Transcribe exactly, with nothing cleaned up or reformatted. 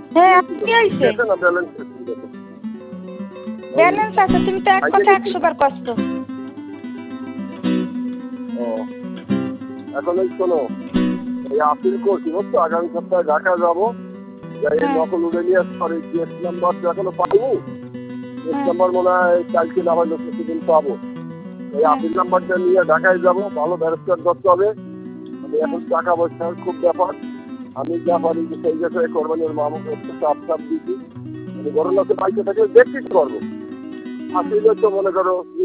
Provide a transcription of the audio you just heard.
হ্যাঁ আপনি আইছে দেখেন না ব্যালেন্স ব্যালেন্স আছে তুমি তো এক কথা একশো বার কষ্ট ও এখন এই শোনো এই আপিল করছি বুঝছো আগামী সপ্তাহে ঢাকা যাবো যাই এই নকল উঠে নিয়ে আসতে পারি জিএস নাম্বার তো এখনো পাইনি জিএস নাম্বার মনে হয় কালকে না হয়তো কিছুদিন পাবো এই আপিল নাম্বারটা নিয়ে ঢাকায় যাবো ভালো ব্যারিস্টার করতে হবে আমি এখন টাকা পয়সার খুব ব্যাপার আমি যা পারি যে সেই জায়গায় কোরবানির মামুকে একটু চাপ চাপ দিচ্ছি আমি বড় লোকের বাইকে থাকলে দেখতে পারবো আসলে তো মনে করো